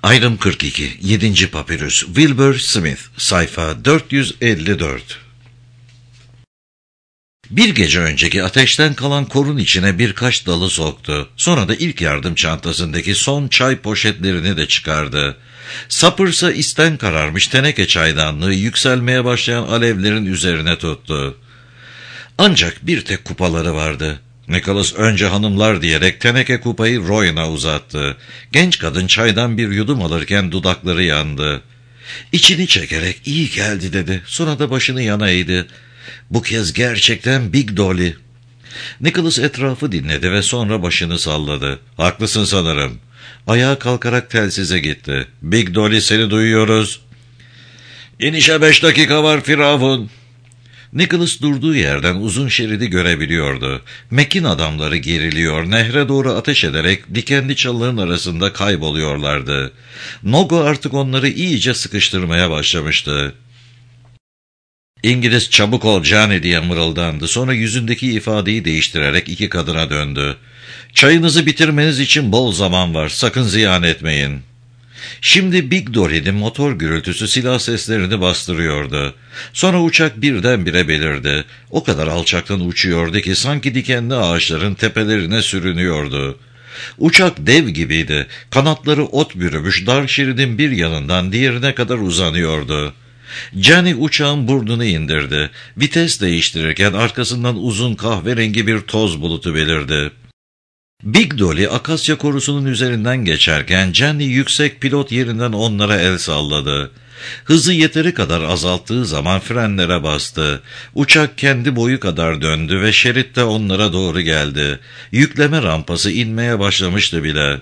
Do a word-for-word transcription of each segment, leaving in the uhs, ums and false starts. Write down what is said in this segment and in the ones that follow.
Ayrım kırk iki. yedinci Papyrus. Wilbur Smith. Sayfa dört yüz elli dört. Bir gece önceki ateşten kalan korun içine birkaç dalı soktu. Sonra da ilk yardım çantasındaki son çay poşetlerini de çıkardı. Sapırsa isten kararmış teneke çaydanlığı yükselmeye başlayan alevlerin üzerine tuttu. Ancak bir tek kupaları vardı. Nicholas önce hanımlar diyerek teneke kupayı Royan'a uzattı. Genç kadın çaydan bir yudum alırken dudakları yandı. İçini çekerek iyi geldi dedi. Sonra da başını yana eğdi. Bu kez gerçekten Big Dolly. Nicholas etrafı dinledi ve sonra başını salladı. Haklısın sanırım. Ayağa kalkarak telsize gitti. Big Dolly, seni duyuyoruz. İnişe beş dakika var Firavun. Nicholas durduğu yerden uzun şeridi görebiliyordu. Mac'in adamları geriliyor, nehre doğru ateş ederek dikenli çalıların arasında kayboluyorlardı. Nogo artık onları iyice sıkıştırmaya başlamıştı. İngiliz çabuk ol Johnny diye mırıldandı. Sonra yüzündeki ifadeyi değiştirerek iki kadına döndü. Çayınızı bitirmeniz için bol zaman var, sakın ziyan etmeyin. Şimdi Big Dolly'nin motor gürültüsü silah seslerini bastırıyordu. Sonra uçak birdenbire belirdi. O kadar alçaktan uçuyordu ki sanki dikenli ağaçların tepelerine sürünüyordu. Uçak dev gibiydi. Kanatları ot bürümüş, dar şeridin bir yanından diğerine kadar uzanıyordu. Johnny uçağın burnunu indirdi. Vites değiştirirken arkasından uzun kahverengi bir toz bulutu belirdi. Big Dolly akasya korusunun üzerinden geçerken Johnny yüksek pilot yerinden onlara el salladı. Hızı yeteri kadar azalttığı zaman frenlere bastı. Uçak kendi boyu kadar döndü ve şeritte onlara doğru geldi. Yükleme rampası inmeye başlamıştı bile.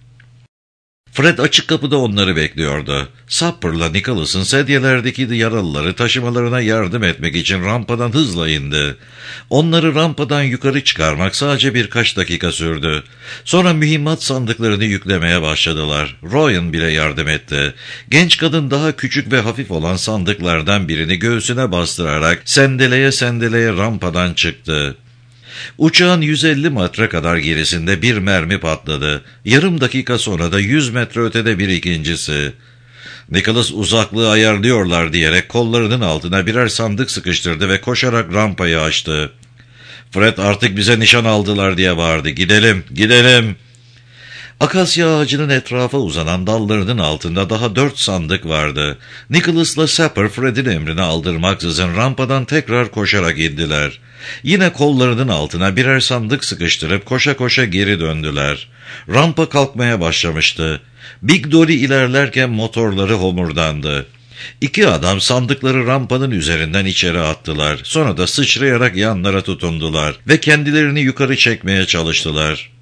Fred açık kapıda onları bekliyordu. Sapper'la Nicholas'ın sedyelerdeki yaralıları taşımalarına yardım etmek için rampadan hızla indi. Onları rampadan yukarı çıkarmak sadece birkaç dakika sürdü. Sonra mühimmat sandıklarını yüklemeye başladılar. Ryan bile yardım etti. Genç kadın daha küçük ve hafif olan sandıklardan birini göğsüne bastırarak sendeleye sendeleye rampadan çıktı. Uçağın yüz elli metre kadar gerisinde bir mermi patladı. Yarım dakika sonra da yüz metre ötede bir ikincisi. Nicholas uzaklığı ayarlıyorlar diyerek kollarının altına birer sandık sıkıştırdı ve koşarak rampayı açtı. Fred, artık bize nişan aldılar diye bağırdı. Gidelim, gidelim. Akasya ağacının etrafa uzanan dallarının altında daha dört sandık vardı. Nicholas'la Sapper Fred'in emrini aldırmaksızın rampadan tekrar koşarak indiler. Yine kollarının altına birer sandık sıkıştırıp koşa koşa geri döndüler. Rampa kalkmaya başlamıştı. Big Dolly ilerlerken motorları homurdandı. İki adam sandıkları rampanın üzerinden içeri attılar. Sonra da sıçrayarak yanlara tutundular ve kendilerini yukarı çekmeye çalıştılar.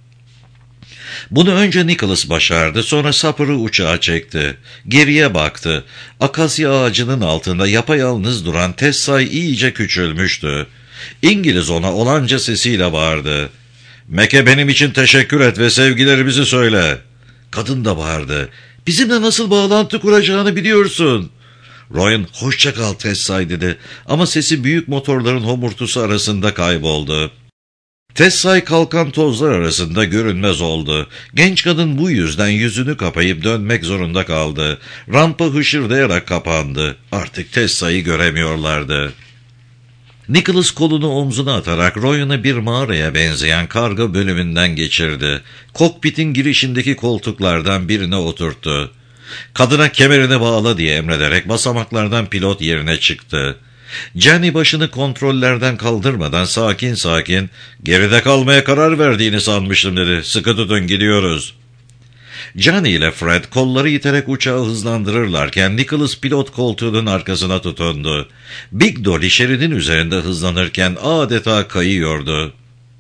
Bunu önce Nicholas başardı, sonra Sapper'ı uçağa çekti. Geriye baktı. Akasya ağacının altında yapayalnız duran Tessay iyice küçülmüştü. İngiliz ona olanca sesiyle bağırdı. Mac'e benim için teşekkür et ve sevgilerimizi söyle. Kadın da bağırdı. Bizimle nasıl bağlantı kuracağını biliyorsun. Ryan, hoşça kal Tessay dedi ama sesi büyük motorların homurtusu arasında kayboldu. Tessay kalkan tozlar arasında görünmez oldu. Genç kadın bu yüzden yüzünü kapayıp dönmek zorunda kaldı. Rampa hışırdayarak kapandı. Artık Tessay'ı göremiyorlardı. Nicholas kolunu omzuna atarak Ryan'ı bir mağaraya benzeyen karga bölümünden geçirdi. Kokpitin girişindeki koltuklardan birine oturttu. Kadına kemerini bağla diye emrederek basamaklardan pilot yerine çıktı. Johnny başını kontrollerden kaldırmadan sakin sakin, geride kalmaya karar verdiğini sanmıştım dedi. Sıkı tutun, gidiyoruz. Johnny ile Fred kolları iterek uçağı hızlandırırlarken Nicholas pilot koltuğunun arkasına tutundu. Big Dolly şeridin üzerinde hızlanırken adeta kayıyordu.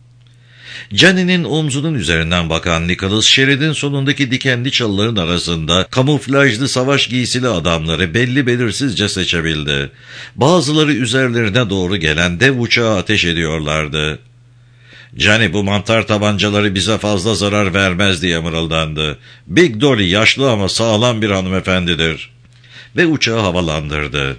Johnny'nin omzunun üzerinden bakan Nicholas, şeridin sonundaki dikenli çalıların arasında kamuflajlı savaş giysili adamları belli belirsizce seçebildi. Bazıları üzerlerine doğru gelen dev uçağa ateş ediyorlardı. Johnny, bu mantar tabancaları bize fazla zarar vermez diye mırıldandı. Big Dolly yaşlı ama sağlam bir hanımefendidir. Ve uçağı havalandırdı.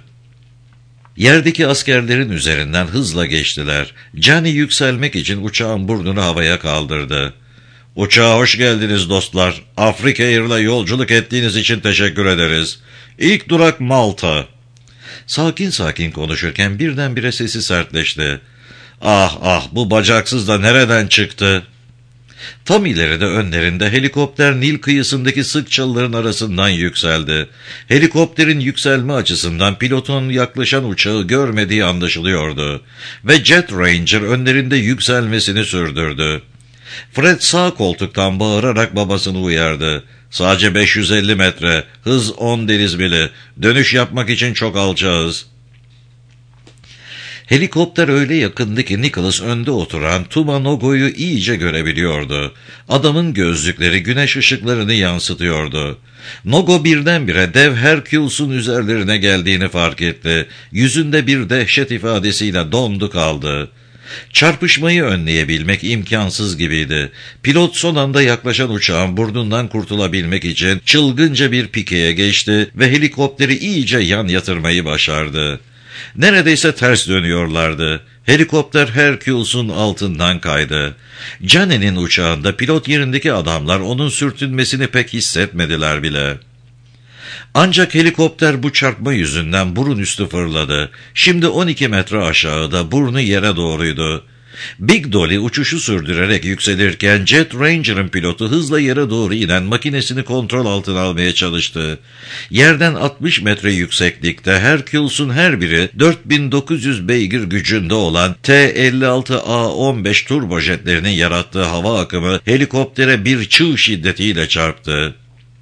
Yerdeki askerlerin üzerinden hızla geçtiler. Johnny yükselmek için uçağın burnunu havaya kaldırdı. Uçağa hoş geldiniz dostlar. Afrika Air'la yolculuk ettiğiniz için teşekkür ederiz. İlk durak Malta. Sakin sakin konuşurken birdenbire sesi sertleşti. Ah ah, bu bacaksız da nereden çıktı? Tam ileride önlerinde helikopter Nil kıyısındaki sık çalıların arasından yükseldi. Helikopterin yükselme açısından pilotun yaklaşan uçağı görmediği anlaşılıyordu. Ve Jet Ranger önlerinde yükselmesini sürdürdü. Fred sağ koltuktan bağırarak babasını uyardı. Sadece beş yüz elli metre, hız on deniz mili, dönüş yapmak için çok alacağız. Helikopter öyle yakındı ki Nicholas önde oturan Tuma Nogo'yu iyice görebiliyordu. Adamın gözlükleri güneş ışıklarını yansıtıyordu. Nogo birdenbire dev Hercules'un üzerlerine geldiğini fark etti. Yüzünde bir dehşet ifadesiyle dondu kaldı. Çarpışmayı önleyebilmek imkansız gibiydi. Pilot son anda yaklaşan uçağın burnundan kurtulabilmek için çılgınca bir pikeye geçti ve helikopteri iyice yan yatırmayı başardı. Neredeyse ters dönüyorlardı. Helikopter Hercules'un altından kaydı. Johnny'nin uçağında pilot yerindeki adamlar onun sürtünmesini pek hissetmediler bile. Ancak helikopter bu çarpma yüzünden burun üstü fırladı. Şimdi on iki metre aşağıda, burnu yere doğruydu. Big Dolly uçuşu sürdürerek yükselirken Jet Ranger'ın pilotu hızla yere doğru inen makinesini kontrol altına almaya çalıştı. Yerden altmış metre yükseklikte Hercules'un her biri dört bin dokuz yüz beygir gücünde olan T elli altı A on beş turbojetlerinin yarattığı hava akımı helikoptere bir çığ şiddetiyle çarptı.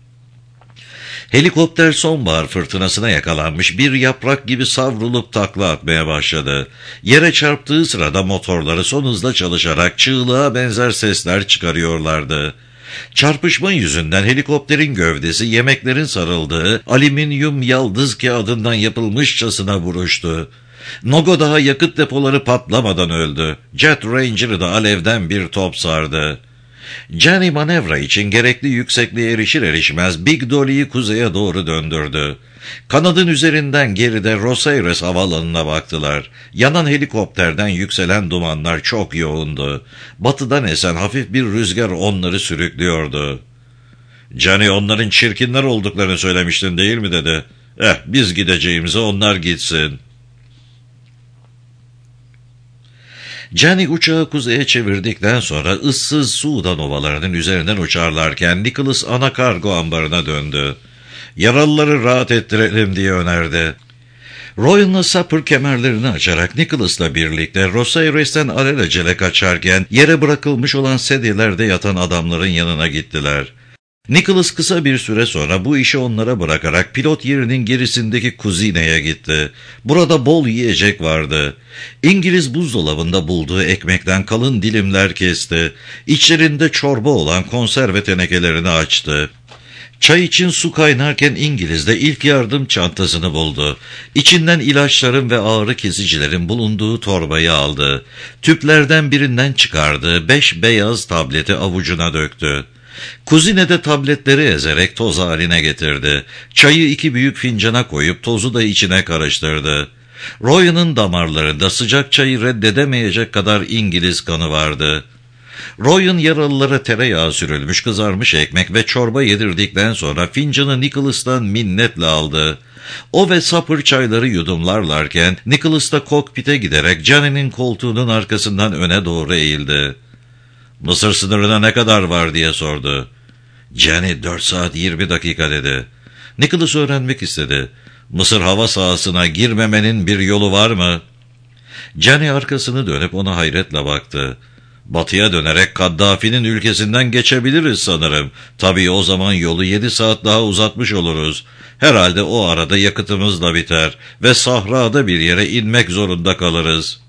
Helikopter sonbahar fırtınasına yakalanmış bir yaprak gibi savrulup takla atmaya başladı. Yere çarptığı sırada motorları son hızla çalışarak çığlığa benzer sesler çıkarıyorlardı. Çarpışma yüzünden helikopterin gövdesi yemeklerin sarıldığı alüminyum yaldız kağıdından yapılmışçasına buruştu. Nogo daha yakıt depoları patlamadan öldü. Jet Ranger'ı da alevden bir top sardı. Johnny manevra için gerekli yüksekliğe erişir erişmez Big Dolly'yi kuzeye doğru döndürdü. Kanadın üzerinden geride Los Aires havaalanına baktılar. Yanan helikopterden yükselen dumanlar çok yoğundu. Batıdan esen hafif bir rüzgar onları sürüklüyordu. "Johnny, onların çirkinler olduklarını söylemiştin değil mi?" dedi. "Eh, biz gideceğimize onlar gitsin." Johnny uçağı kuzeye çevirdikten sonra ıssız Sudan ovalarının üzerinden uçarlarken Nicholas ana kargo ambarına döndü. "Yaralıları rahat ettirelim," diye önerdi. Royan'la Sapper kemerlerini açarak Nicholas'la birlikte Los Aires'ten alelacele kaçarken yere bırakılmış olan sedyelerde yatan adamların yanına gittiler. Nicholas kısa bir süre sonra bu işi onlara bırakarak pilot yerinin gerisindeki kuzineye gitti. Burada bol yiyecek vardı. İngiliz buzdolabında bulduğu ekmekten kalın dilimler kesti. İçlerinde çorba olan konserve tenekelerini açtı. Çay için su kaynarken İngiliz de ilk yardım çantasını buldu. İçinden ilaçların ve ağrı kesicilerin bulunduğu torbayı aldı. Tüplerden birinden çıkardığı beş beyaz tableti avucuna döktü. Kuzinede tabletleri ezerek toz haline getirdi. Çayı iki büyük fincana koyup tozu da içine karıştırdı. Roy'un damarlarında sıcak çayı reddedemeyecek kadar İngiliz kanı vardı. Roy'un yaralılara tereyağı sürülmüş kızarmış ekmek ve çorba yedirdikten sonra fincanı Nicholas'tan minnetle aldı. O ve Sapper çayları yudumlarlarken Nicholas da kokpite giderek Johnny'nin koltuğunun arkasından öne doğru eğildi. "Mısır sınırına ne kadar var?" diye sordu. Johnny dört saat yirmi dakika dedi. Nicholas öğrenmek istedi. "Mısır hava sahasına girmemenin bir yolu var mı?" Johnny arkasını dönüp ona hayretle baktı. "Batıya dönerek Kaddafi'nin ülkesinden geçebiliriz sanırım. Tabii o zaman yolu yedi saat daha uzatmış oluruz. Herhalde o arada yakıtımız da biter ve sahrada bir yere inmek zorunda kalırız."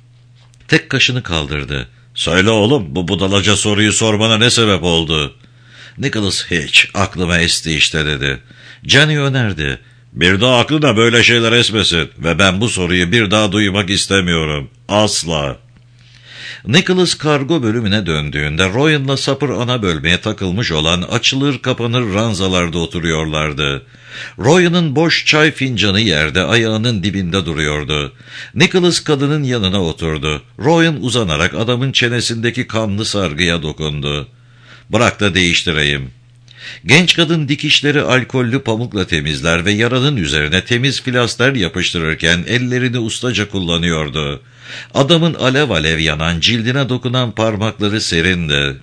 Tek kaşını kaldırdı. "Söyle oğlum, bu budalaca soruyu sormana ne sebep oldu?" Nicholas hiç, aklıma esti işte dedi. Johnny önerdi. "Bir daha aklına böyle şeyler esmesin ve ben bu soruyu bir daha duymak istemiyorum. Asla." Nicholas kargo bölümüne döndüğünde Royan'la Sapper ana bölmeye takılmış olan açılır kapanır ranzalarda oturuyorlardı. Royan'ın boş çay fincanı yerde ayağının dibinde duruyordu. Nicholas kadının yanına oturdu. Royan uzanarak adamın çenesindeki kanlı sargıya dokundu. Bırak da değiştireyim. Genç kadın dikişleri alkollü pamukla temizler ve yaranın üzerine temiz plaster yapıştırırken ellerini ustaca kullanıyordu. Adamın alev alev yanan, cildine dokunan parmakları serindi.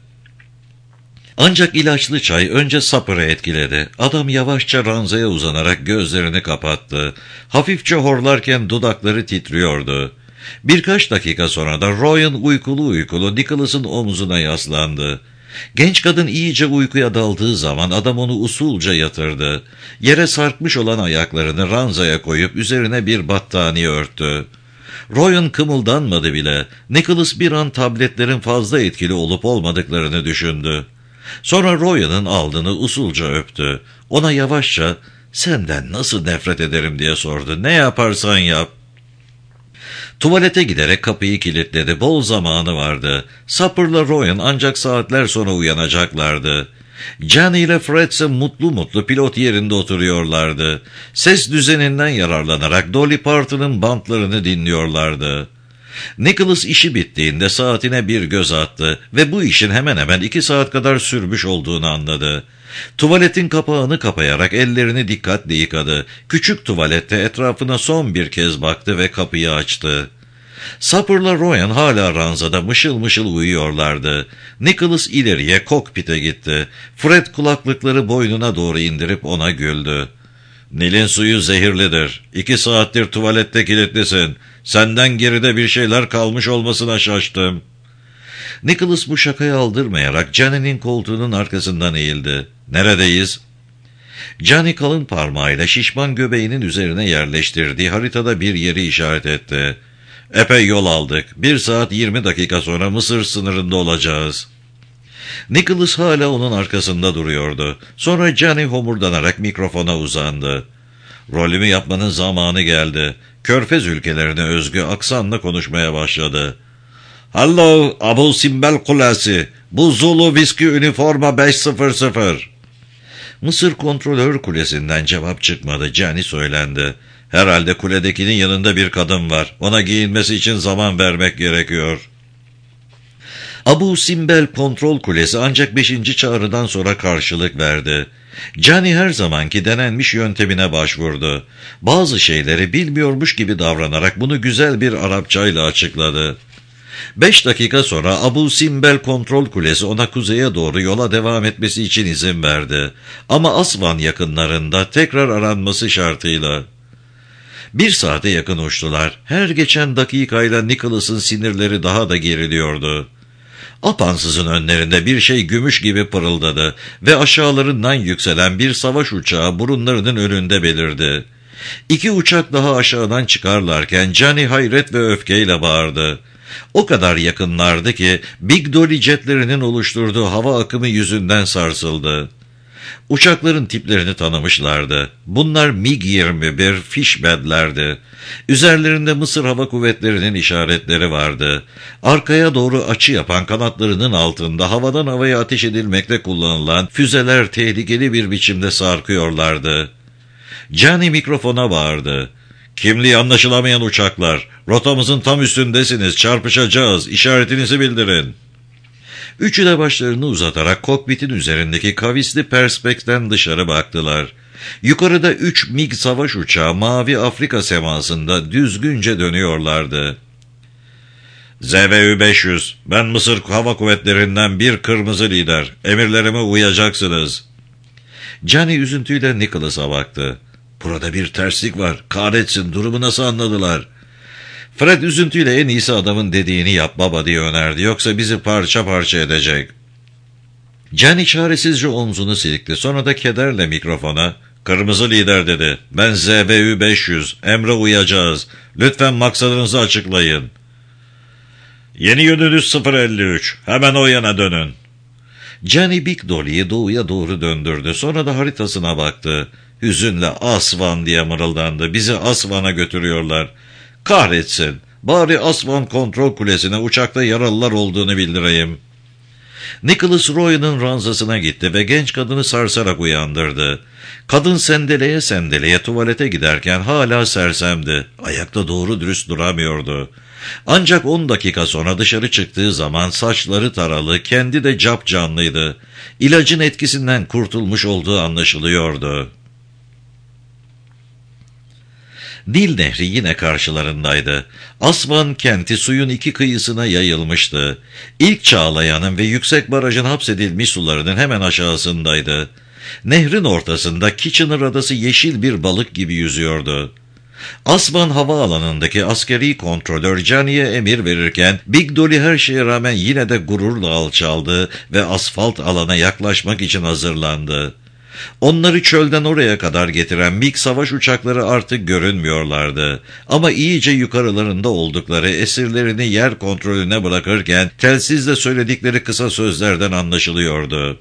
Ancak ilaçlı çay önce Sapır'ı etkiledi. Adam yavaşça ranzaya uzanarak gözlerini kapattı. Hafifçe horlarken dudakları titriyordu. Birkaç dakika sonra da Ryan uykulu uykulu Nicholas'ın omzuna yaslandı. Genç kadın iyice uykuya daldığı zaman adam onu usulca yatırdı. Yere sarkmış olan ayaklarını ranzaya koyup üzerine bir battaniye örttü. Ryan kımıldanmadı bile. Nicholas bir an tabletlerin fazla etkili olup olmadıklarını düşündü. Sonra Ryan'ın alnını usulca öptü. Ona yavaşça "Senden nasıl nefret ederim?" diye sordu. "Ne yaparsan yap." Tuvalete giderek kapıyı kilitledi. Bol zamanı vardı. Sapır'la Ryan ancak saatler sonra uyanacaklardı. Johnny ile Fred ise mutlu mutlu pilot yerinde oturuyorlardı. Ses düzeninden yararlanarak Dolly Parton'ın bantlarını dinliyorlardı. Nicholas işi bittiğinde saatine bir göz attı ve bu işin hemen hemen iki saat kadar sürmüş olduğunu anladı. Tuvaletin kapağını kapayarak ellerini dikkatle yıkadı. Küçük tuvalette etrafına son bir kez baktı ve kapıyı açtı. Sapır'la Ryan hala ranzada mışıl mışıl uyuyorlardı. Nicholas ileriye kokpite gitti. Fred kulaklıkları boynuna doğru indirip ona güldü. "Nil'in suyu zehirlidir. İki saattir tuvalette kilitlisin. Senden geride bir şeyler kalmış olmasına şaştım." Nicholas bu şakayı aldırmayarak Johnny'nin koltuğunun arkasından eğildi. "Neredeyiz?" Johnny kalın parmağıyla şişman göbeğinin üzerine yerleştirdiği haritada bir yeri işaret etti. "Epey yol aldık. Bir saat yirmi dakika sonra Mısır sınırında olacağız." Nicholas hala onun arkasında duruyordu. Sonra Johnny homurdanarak mikrofona uzandı. "Rolümü yapmanın zamanı geldi." Körfez ülkelerine özgü aksanla konuşmaya başladı. "Hello, Abu Simbel Kulesi. Bu Zulu Whiskey Üniforma beş sıfır sıfır." Mısır Kontrolör Kulesi'nden cevap çıkmadı. Johnny söylendi. "Herhalde kuledekinin yanında bir kadın var. Ona giyinmesi için zaman vermek gerekiyor." Abu Simbel Kontrol Kulesi ancak beşinci çağrıdan sonra karşılık verdi. Johnny her zamanki denenmiş yöntemine başvurdu. Bazı şeyleri bilmiyormuş gibi davranarak bunu güzel bir Arapçayla açıkladı. Beş dakika sonra Abu Simbel Kontrol Kulesi ona kuzeye doğru yola devam etmesi için izin verdi. Ama Asvan yakınlarında tekrar aranması şartıyla. Bir saate yakın uçtular. Her geçen dakikayla Nicholas'ın sinirleri daha da geriliyordu. Apansızın önlerinde bir şey gümüş gibi pırıldadı ve aşağılarından yükselen bir savaş uçağı burunlarının önünde belirdi. İki uçak daha aşağıdan çıkarlarken Johnny hayret ve öfkeyle bağırdı. O kadar yakınlardı ki Big Dolly jetlerinin oluşturduğu hava akımı yüzünden sarsıldı. Uçakların tiplerini tanımışlardı. Bunlar MiG yirmi bir Fishbed'lerdi. Üzerlerinde Mısır Hava Kuvvetleri'nin işaretleri vardı. Arkaya doğru açı yapan kanatlarının altında havadan havaya ateş edilmekte kullanılan füzeler tehlikeli bir biçimde sarkıyorlardı. Johnny mikrofona bağırdı. "Kimliği anlaşılamayan uçaklar, rotamızın tam üstündesiniz, çarpışacağız, işaretinizi bildirin." Üçü de başlarını uzatarak kokpitin üzerindeki kavisli perspekten dışarı baktılar. Yukarıda üç MiG savaş uçağı Mavi Afrika semasında düzgünce dönüyorlardı. "Z V Ü beş yüz, ben Mısır Hava Kuvvetleri'nden bir kırmızı lider, emirlerime uyacaksınız." Johnny üzüntüyle Nicholas'a baktı. "Burada bir terslik var, kahretsin, durumu nasıl anladılar?" Fred üzüntüyle "En iyisi adamın dediğini yap baba" diye önerdi. "Yoksa bizi parça parça edecek." Johnny çaresizce omzunu silkti. Sonra da kederle mikrofona "Kırmızı lider" dedi. "Ben Z V Ü beş yüz. Emre uyacağız. Lütfen maksadınızı açıklayın." "Yeni yönünüz sıfır elli üç. Hemen o yana dönün." Johnny Big Dolly'yi doğuya doğru döndürdü. Sonra da haritasına baktı. Hüzünle "Asvan" diye mırıldandı. "Bizi Asvan'a götürüyorlar. Kahretsin. Bari Asvan Kontrol Kulesi'ne uçakta yaralılar olduğunu bildireyim." Nicholas Ryan'ın ranzasına gitti ve genç kadını sarsarak uyandırdı. Kadın sendeleye sendeleye tuvalete giderken hala sersemdi. Ayakta doğru dürüst duramıyordu. Ancak on dakika sonra dışarı çıktığı zaman saçları taralı, kendi de capcanlıydı. İlacın etkisinden kurtulmuş olduğu anlaşılıyordu. Nil Nehri yine karşılarındaydı. Aswan kenti suyun iki kıyısına yayılmıştı. İlk Çağlayan'ın ve Yüksek Baraj'ın hapsedilmiş sularının hemen aşağısındaydı. Nehrin ortasında Kitchener Adası yeşil bir balık gibi yüzüyordu. Aswan havaalanındaki askeri kontrolör Johnny'ye emir verirken Big Dolly her şeye rağmen yine de gururla alçaldı ve asfalt alana yaklaşmak için hazırlandı. Onları çölden oraya kadar getiren MiG savaş uçakları artık görünmüyorlardı. Ama iyice yukarılarında oldukları esirlerini yer kontrolüne bırakırken telsizle söyledikleri kısa sözlerden anlaşılıyordu.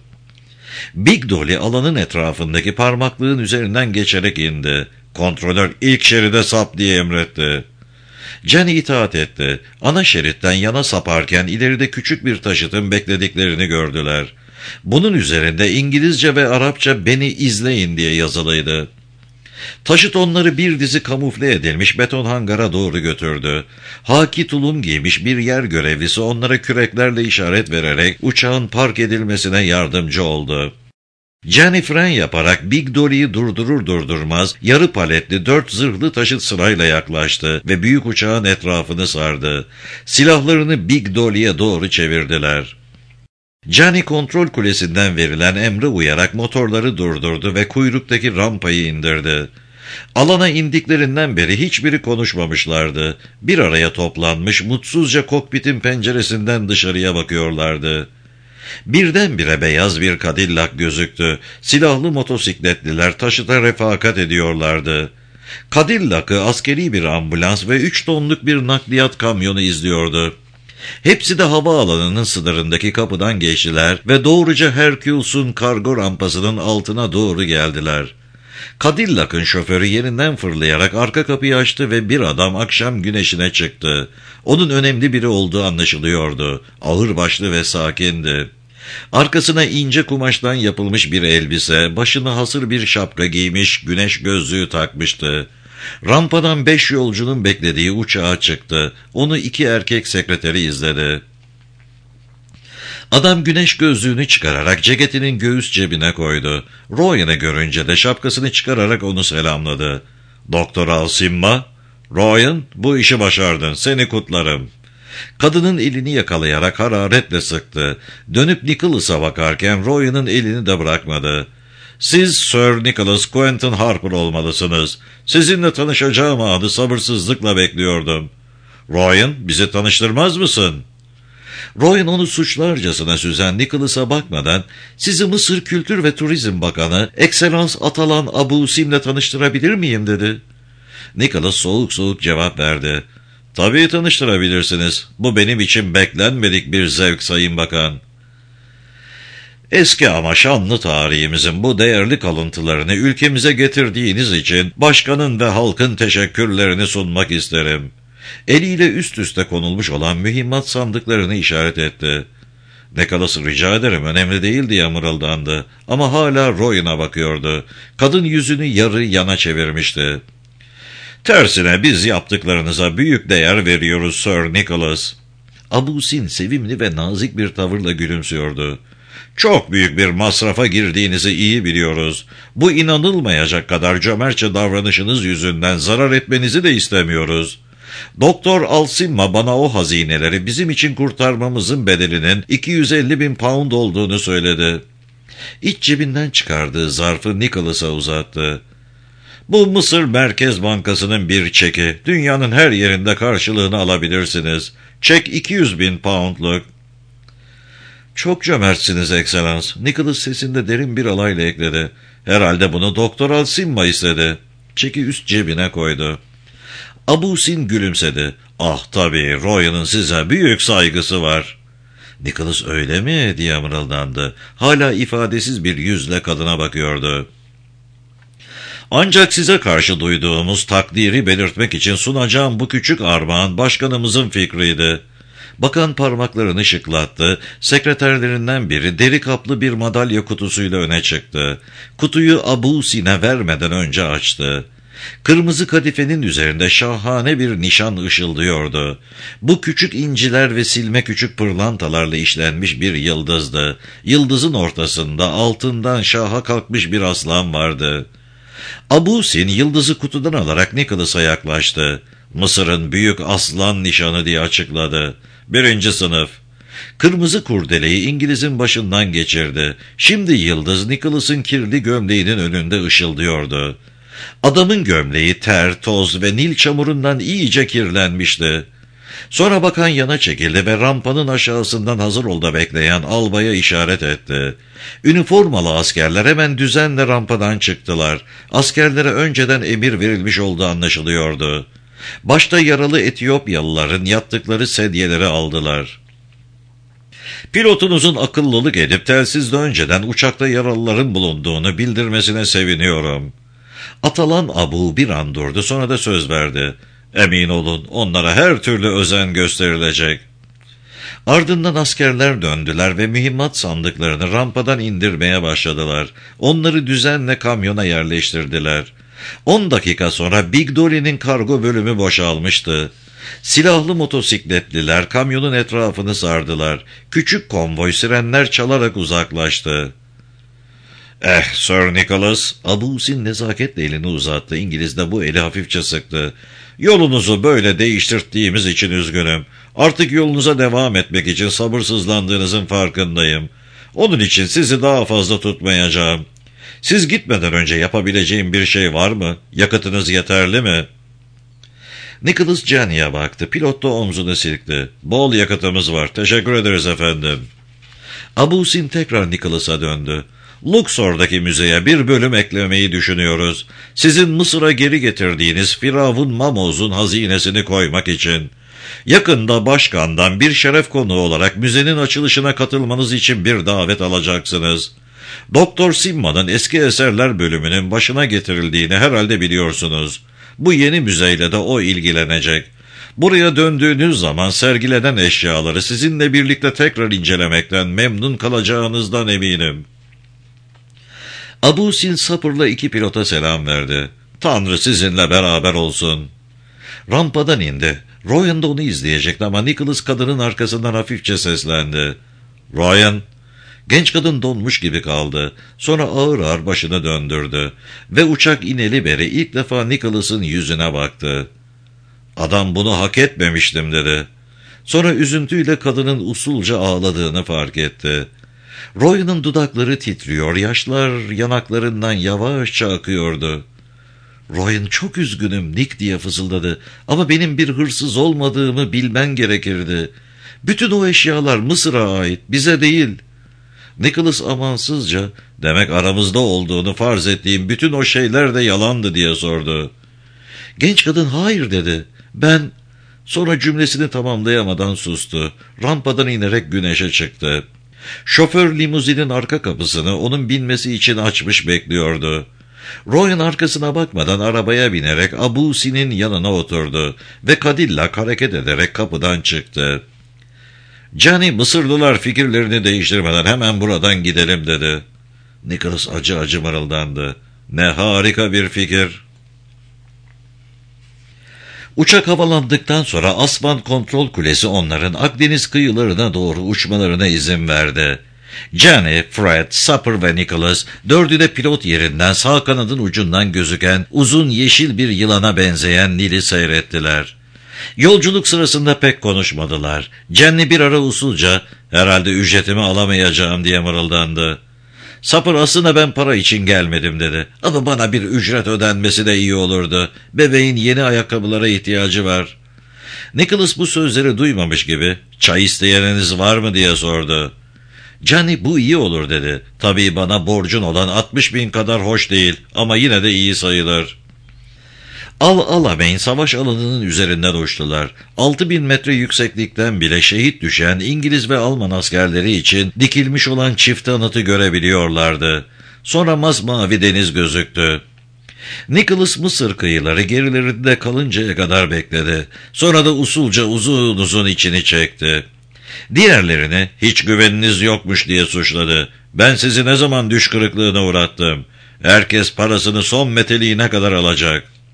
Big Dolly alanın etrafındaki parmaklığın üzerinden geçerek indi. Kontrolör ilk şeride sap diye emretti. Jenny itaat etti. Ana şeritten yana saparken ileride küçük bir taşıtın beklediklerini gördüler. Bunun üzerinde İngilizce ve Arapça "Beni izleyin" diye yazılıydı. Taşıt onları bir dizi kamufle edilmiş beton hangara doğru götürdü. Haki tulum giymiş bir yer görevlisi onlara küreklerle işaret vererek uçağın park edilmesine yardımcı oldu. Jenny fren yaparak Big Dolly'yi durdurur durdurmaz yarı paletli dört zırhlı taşıt sırayla yaklaştı ve büyük uçağın etrafını sardı. Silahlarını Big Dolly'ye doğru çevirdiler. Jenny kontrol kulesinden verilen emre uyarak motorları durdurdu ve kuyruktaki rampayı indirdi. Alana indiklerinden beri hiçbiri konuşmamışlardı. Bir araya toplanmış mutsuzca kokpitin penceresinden dışarıya bakıyorlardı. Birdenbire beyaz bir Cadillac gözüktü. Silahlı motosikletliler taşıta refakat ediyorlardı. Cadillac'ı askeri bir ambulans ve üç tonluk bir nakliyat kamyonu izliyordu. Hepsi de havaalanının sınırındaki kapıdan geçtiler ve doğruca Hercules'un kargo rampasının altına doğru geldiler. Cadillac'ın şoförü yerinden fırlayarak arka kapıyı açtı ve bir adam akşam güneşine çıktı. Onun önemli biri olduğu anlaşılıyordu. Ağırbaşlı ve sakindi. Arkasına ince kumaştan yapılmış bir elbise, başına hasır bir şapka giymiş, güneş gözlüğü takmıştı. Rampadan beş yolcunun beklediği uçağa çıktı. Onu iki erkek sekreteri izledi. Adam güneş gözlüğünü çıkararak ceketinin göğüs cebine koydu. Ryan'ı görünce de şapkasını çıkararak onu selamladı. "Doktor Alsimma?" "Ryan, bu işi başardın, seni kutlarım." Kadının elini yakalayarak hararetle sıktı. Dönüp Nicholas'a bakarken Ryan'ın elini de bırakmadı. "Siz Sir Nicholas Quentin Harper olmalısınız. Sizinle tanışacağım anı sabırsızlıkla bekliyordum." "Ryan, bizi tanıştırmaz mısın?" Ryan onu suçlarcasına süzen Nicholas'a bakmadan "Sizi Mısır Kültür ve Turizm Bakanı Excellence Atalan Abusim'le tanıştırabilir miyim?" dedi. Nicholas soğuk soğuk cevap verdi. "Tabii tanıştırabilirsiniz. Bu benim için beklenmedik bir zevk Sayın Bakan." Eski ama şanlı tarihimizin bu değerli kalıntılarını ülkemize getirdiğiniz için başkanın ve halkın teşekkürlerini sunmak isterim. Eliyle üst üste konulmuş olan mühimmat sandıklarını işaret etti. "Nicholas, rica ederim, önemli değil" diye mırıldandı. Ama hala Ryan'a bakıyordu. Kadın yüzünü yarı yana çevirmişti. "Tersine biz yaptıklarınıza büyük değer veriyoruz Sir Nicholas." Abusin sevimli ve nazik bir tavırla gülümsüyordu. "Çok büyük bir masrafa girdiğinizi iyi biliyoruz. Bu inanılmayacak kadar cömertçe davranışınız yüzünden zarar etmenizi de istemiyoruz. Doktor Alsimma bana o hazineleri bizim için kurtarmamızın bedelinin iki yüz elli bin pound olduğunu söyledi." İç cebinden çıkardığı zarfı Nicholas'a uzattı. "Bu Mısır Merkez Bankası'nın bir çeki. Dünyanın her yerinde karşılığını alabilirsiniz. Çek iki yüz bin poundluk." "Çok cömertsiniz Excellence." Nicholas sesinde derin bir alayla ekledi. "Herhalde bunu Doktor Alsimma istedi." Çeki üst cebine koydu. Abusin gülümsedi. "Ah tabii, Ryan'ın size büyük saygısı var." "Nicholas öyle mi?" diye mırıldandı. Hala ifadesiz bir yüzle kadına bakıyordu. "Ancak size karşı duyduğumuz takdiri belirtmek için sunacağım bu küçük armağan başkanımızın fikriydi." Bakan parmaklarını şıklattı. Sekreterlerinden biri deri kaplı bir madalya kutusuyla öne çıktı. Kutuyu Abusin'e vermeden önce açtı. Kırmızı kadifenin üzerinde şahane bir nişan ışıldıyordu. Bu küçük inciler ve silme küçük pırlantalarla işlenmiş bir yıldızdı. Yıldızın ortasında altından şaha kalkmış bir aslan vardı. Abusin yıldızı kutudan alarak Nicholas'a yaklaştı. Mısır'ın büyük aslan nişanı diye açıkladı. Birinci sınıf. Kırmızı kurdeleyi İngiliz'in başından geçirdi. Şimdi yıldız Nicholas'ın kirli gömleğinin önünde ışıldıyordu. Adamın gömleği ter, toz ve nil çamurundan iyice kirlenmişti. Sonra bakan yana çekildi ve rampanın aşağısından hazır olda bekleyen albaya işaret etti. Üniformalı askerler hemen düzenle rampadan çıktılar. Askerlere önceden emir verilmiş olduğu anlaşılıyordu. Başta yaralı Etiyopyalıların yattıkları sedyeleri aldılar. Pilotunuzun akıllılık edip telsizde önceden uçakta yaralıların bulunduğunu bildirmesine seviniyorum. Atalan Abu bir an durdu, sonra da söz verdi. Emin olun, onlara her türlü özen gösterilecek. Ardından askerler döndüler ve mühimmat sandıklarını rampadan indirmeye başladılar. Onları düzenle kamyona yerleştirdiler. On dakika sonra Big Dolly'nin kargo bölümü boşalmıştı. Silahlı motosikletliler kamyonun etrafını sardılar. Küçük konvoy sirenler çalarak uzaklaştı. Eh Sir Nicholas, Abusin nezaketle elini uzattı. İngiliz de bu eli hafifçe sıktı. Yolunuzu böyle değiştirdiğimiz için üzgünüm. Artık yolunuza devam etmek için sabırsızlandığınızın farkındayım. Onun için sizi daha fazla tutmayacağım. Siz gitmeden önce yapabileceğim bir şey var mı? Yakıtınız yeterli mi? Nicholas Johnny'e baktı. Pilot da omzunu silkti. Bol yakıtımız var. Teşekkür ederiz efendim. Abusin tekrar Nicholas'a döndü. Luxor'daki müzeye bir bölüm eklemeyi düşünüyoruz. Sizin Mısır'a geri getirdiğiniz Firavun Mamoz'un hazinesini koymak için. Yakında başkandan bir şeref konuğu olarak müzenin açılışına katılmanız için bir davet alacaksınız. Doktor Simma'nın eski eserler bölümünün başına getirildiğini herhalde biliyorsunuz. Bu yeni müzeyle de o ilgilenecek. Buraya döndüğünüz zaman sergilenen eşyaları sizinle birlikte tekrar incelemekten memnun kalacağınızdan eminim. Abusin sapırla iki pilota selam verdi. Tanrı sizinle beraber olsun. Rampadan indi. Ryan da onu izleyecekti ama Nicholas kadının arkasından hafifçe seslendi. Ryan. Genç kadın donmuş gibi kaldı. Sonra ağır ağır başını döndürdü. Ve uçak ineli beri ilk defa Nicholas'ın yüzüne baktı. Adam bunu hak etmemiştim dedi. Sonra üzüntüyle kadının usulca ağladığını fark etti. Roy'un dudakları titriyor, yaşlar yanaklarından yavaşça akıyordu. Roy'un çok üzgünüm Nick diye fısıldadı. Ama benim bir hırsız olmadığımı bilmen gerekirdi. Bütün o eşyalar Mısır'a ait, bize değil. Nicholas amansızca, demek aramızda olduğunu farz ettiğim bütün o şeyler de yalandı diye sordu. Genç kadın hayır dedi. Ben... Sonra cümlesini tamamlayamadan sustu. Rampadan inerek güneşe çıktı. Şoför limuzinin arka kapısını onun binmesi için açmış bekliyordu. Roy'un arkasına bakmadan arabaya binerek Abusin'in yanına oturdu ve Cadillac hareket ederek kapıdan çıktı. Johnny, Mısırlılar fikirlerini değiştirmeden hemen buradan gidelim dedi. Nicholas acı acı mırıldandı. Ne harika bir fikir. Uçak havalandıktan sonra Asman Kontrol Kulesi onların Akdeniz kıyılarına doğru uçmalarına izin verdi. Johnny, Fred, Sapper ve Nicholas dördü de pilot yerinden sağ kanadın ucundan gözüken uzun yeşil bir yılana benzeyen Nil'i seyrettiler. Yolculuk sırasında pek konuşmadılar. Johnny bir ara usulca herhalde ücretimi alamayacağım diye mırıldandı. Sapır aslında ben para için gelmedim dedi. Ama bana bir ücret ödenmesi de iyi olurdu. Bebeğin yeni ayakkabılara ihtiyacı var. Nicholas bu sözleri duymamış gibi çay isteyeniniz var mı diye sordu. Johnny bu iyi olur dedi. Tabii bana borcun olan altmış bin kadar hoş değil ama yine de iyi sayılır. Al Alamein savaş alanının üzerinden uçtular. Altı bin metre yükseklikten bile şehit düşen İngiliz ve Alman askerleri için dikilmiş olan çift anıtı görebiliyorlardı. Sonra masmavi deniz gözüktü. Nicholas Mısır kıyıları gerilerinde kalıncaya kadar bekledi. Sonra da usulca uzun uzun içini çekti. Diğerlerini hiç güveniniz yokmuş diye suçladı. Ben sizi ne zaman düş kırıklığına uğrattım? Herkes parasını son meteliğine kadar alacak.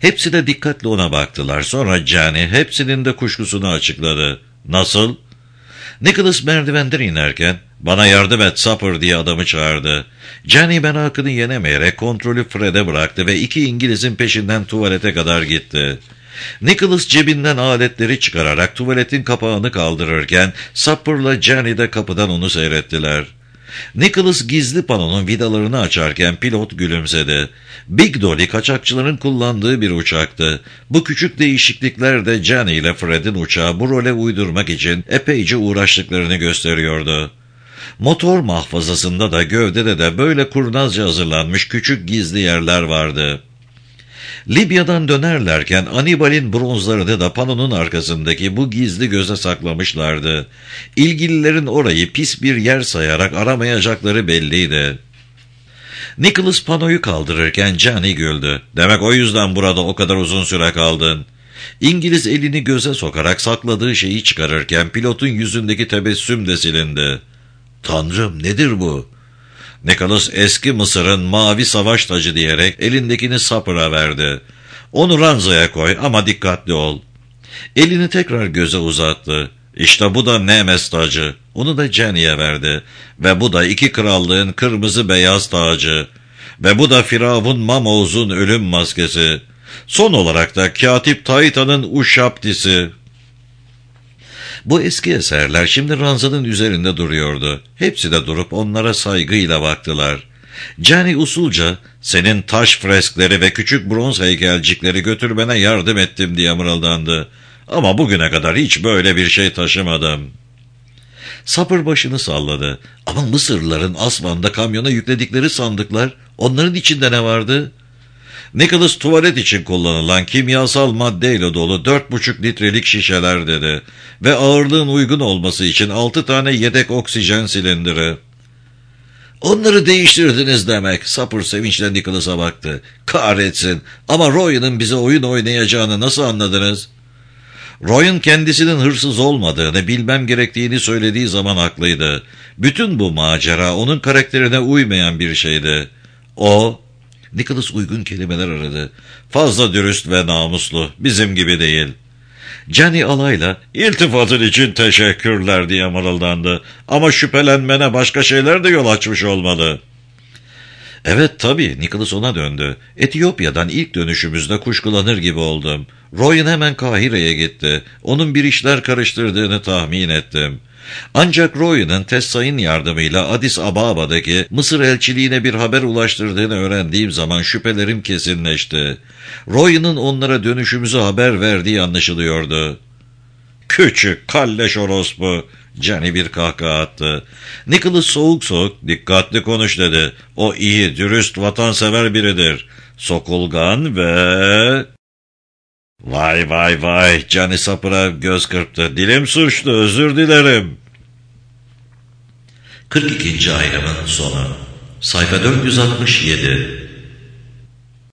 Hepsi de dikkatle ona baktılar. Sonra Johnny hepsinin de kuşkusunu açıkladı. Nasıl? Nicholas merdivenden inerken bana yardım et Sapper diye adamı çağırdı. Johnny merakını yenemeyerek kontrolü Fred'e bıraktı ve iki İngilizin peşinden tuvalete kadar gitti. Nicholas cebinden aletleri çıkararak tuvaletin kapağını kaldırırken Sapper'la Johnny de kapıdan onu seyrettiler. Nicholas gizli panonun vidalarını açarken pilot gülümsedi. Big Dolly kaçakçıların kullandığı bir uçaktı. Bu küçük değişiklikler de Johnny ile Fred'in uçağı bu role uydurmak için epeyce uğraştıklarını gösteriyordu. Motor mahfazasında da gövdede de böyle kurnazca hazırlanmış küçük gizli yerler vardı. Libya'dan dönerlerken Annibal'in bronzlarını da panonun arkasındaki bu gizli göze saklamışlardı. İlgililerin orayı pis bir yer sayarak aramayacakları belliydi. Nicholas panoyu kaldırırken Johnny güldü. Demek o yüzden burada o kadar uzun süre kaldın. İngiliz elini göze sokarak sakladığı şeyi çıkarırken pilotun yüzündeki tebessüm de silindi. Tanrım, nedir bu? Nicholas eski Mısır'ın mavi savaş tacı diyerek elindekini Sapper'a verdi. Onu ranzaya koy ama dikkatli ol. Elini tekrar göze uzattı. İşte bu da Nemes tacı. Onu da Johnny'ye verdi. Ve bu da iki krallığın kırmızı beyaz tacı. Ve bu da Firavun Mamoz'un ölüm maskesi. Son olarak da Katip Taytan'ın uşaptisi. Bu eski eserler şimdi ranzanın üzerinde duruyordu. Hepsi de durup onlara saygıyla baktılar. Johnny usulca, senin taş freskleri ve küçük bronz heykelcikleri götürmene yardım ettim diye mırıldandı. Ama bugüne kadar hiç böyle bir şey taşımadım. Sapper başını salladı. Ama Mısırlıların Asvan'da kamyona yükledikleri sandıklar, onların içinde ne vardı? Nicholas tuvalet için kullanılan kimyasal maddeyle dolu dört buçuk litrelik şişeler dedi ve ağırlığın uygun olması için altı tane yedek oksijen silindiri. Onları değiştirdiniz demek. Sapper sevinçle Nicholas'a baktı. Kahretsin, ama Roy'un bize oyun oynayacağını nasıl anladınız? Roy'un kendisinin hırsız olmadığını bilmem gerektiğini söylediği zaman haklıydı. Bütün bu macera onun karakterine uymayan bir şeydi. O... Nicholas uygun kelimeler aradı. Fazla dürüst ve namuslu, bizim gibi değil. Johnny alayla, iltifatın için teşekkürler diye mırıldandı. Ama şüphelenmene başka şeyler de yol açmış olmalı. Evet tabii, Nicholas ona döndü. Etiyopya'dan ilk dönüşümüzde kuşkulanır gibi oldum. Roy'un hemen Kahire'ye gitti. Onun bir işler karıştırdığını tahmin ettim. Ancak Roy'un Tessa'nın yardımıyla Addis Ababa'daki Mısır elçiliğine bir haber ulaştırdığını öğrendiğim zaman şüphelerim kesinleşti. Roy'un onlara dönüşümüzü haber verdiği anlaşılıyordu. Küçük kalleş orospu! Johnny bir kahkaha attı. Nicholas soğuk soğuk, dikkatli konuş dedi. O iyi, dürüst, vatansever biridir. Sokulgan ve... Vay vay vay, Johnny Sapper'a göz kırptı. Dilim suçtu, özür dilerim. kırk ikinci ayrımın sonu. Sayfa dört yüz altmış yedi.